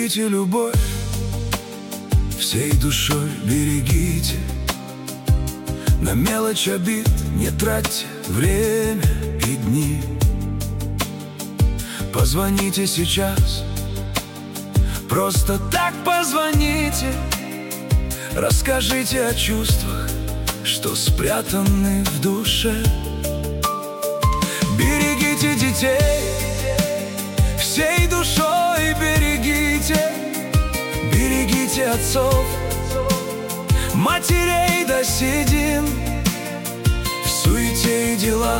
Берегите любовь, всей душой берегите. На мелочь обид не тратьте время и дни. Позвоните сейчас, просто так позвоните. Расскажите о чувствах, что спрятаны в душе. Берегите детей, всей душой берегите. Берегите отцов, матерей до седин. В суете и делах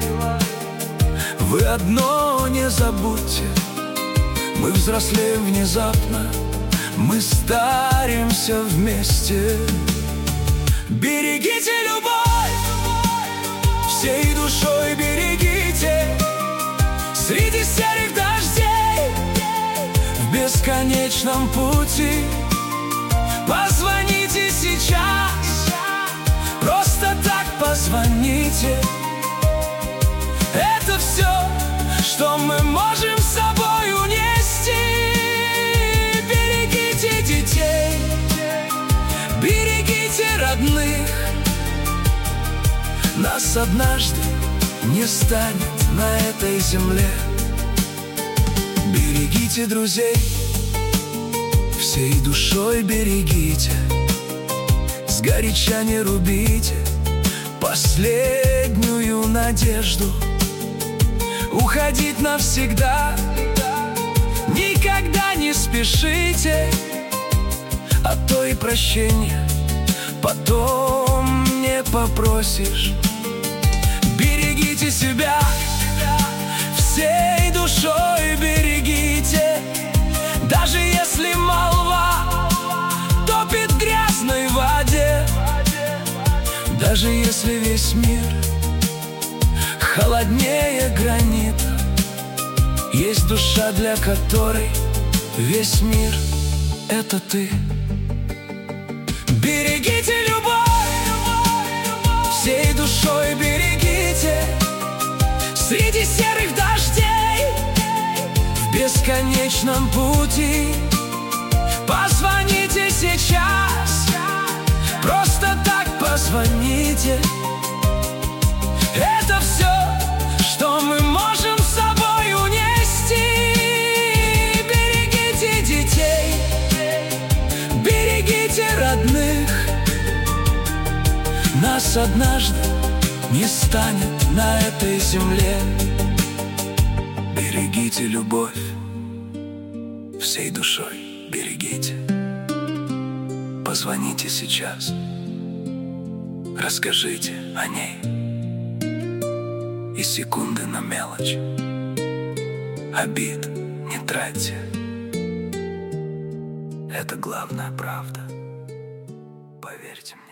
вы одно не забудьте: мы взрослеем внезапно, мы старимся вместе. Берегите любовь, всей душой берегите. Среди серых дождей, в бесконечном пути, позвоните сейчас, просто так позвоните. Это все, что мы можем с собой унести. Берегите детей, берегите родных. Нас однажды не станет на этой земле. Берегите друзей, всей душой берегите. Сгоряча не рубите последнюю надежду. Уходить навсегда никогда не спешите, а то и прощения потом не попросишь. Берегите себя, всей душой берегите. Даже если молва топит в грязной воде, даже если весь мир холоднее гранита, есть душа, для которой весь мир — это ты. Берегите любовь, всей душой берегите. Среди серых дождей, в бесконечном пути, позвоните сейчас, просто так позвоните. Это все, что мы можем с собой унести. Берегите детей, берегите родных. Нас однажды не станет на этой земле. Берегите любовь, всей душой берегите. Позвоните сейчас, расскажите о ней. И секунды на мелочь обид не тратьте. Это главная правда, поверьте мне.